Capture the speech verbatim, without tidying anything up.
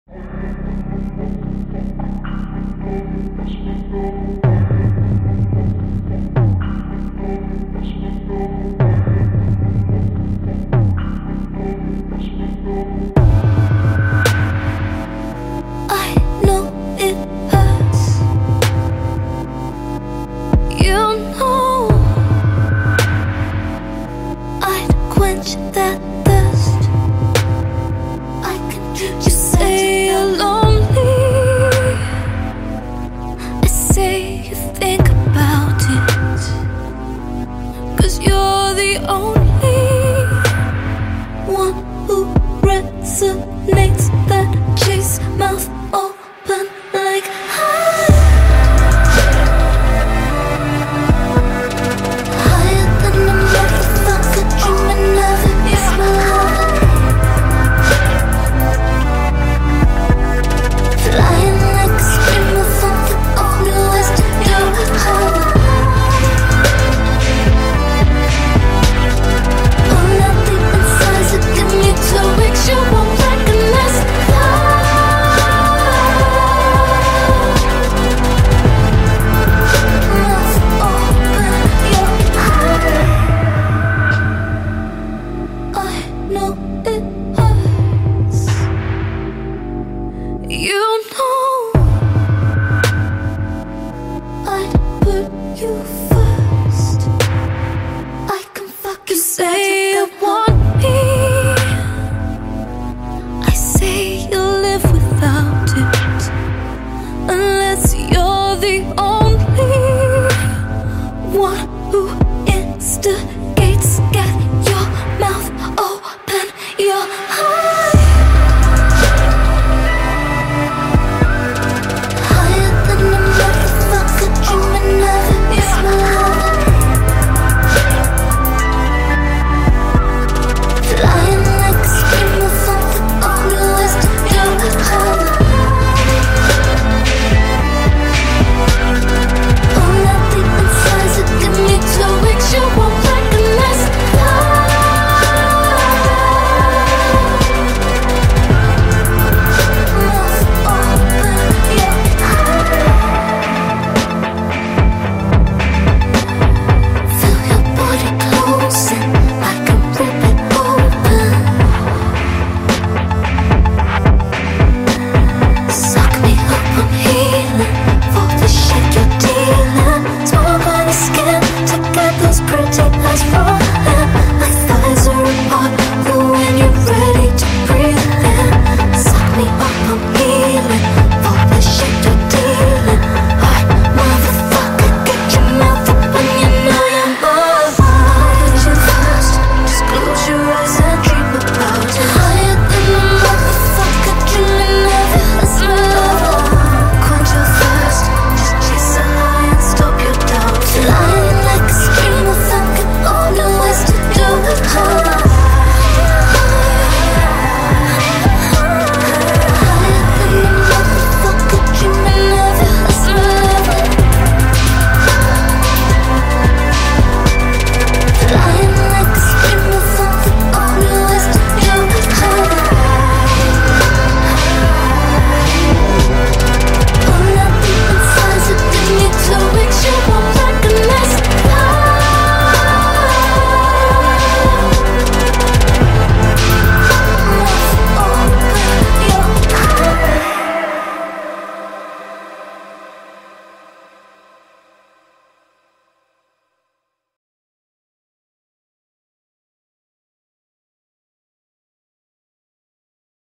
That thirst, I can. You say you're lonely, I say you think about it, 'cause you're the only one who resonates. That chase, mouth open like high, higher than a motherfucker, dreaming of it. It's my heart, flying like a screamer from the only west to your heart. All out deep inside, so give me two weeks. You won't recognize mouth open, your heart. I know it hurts. You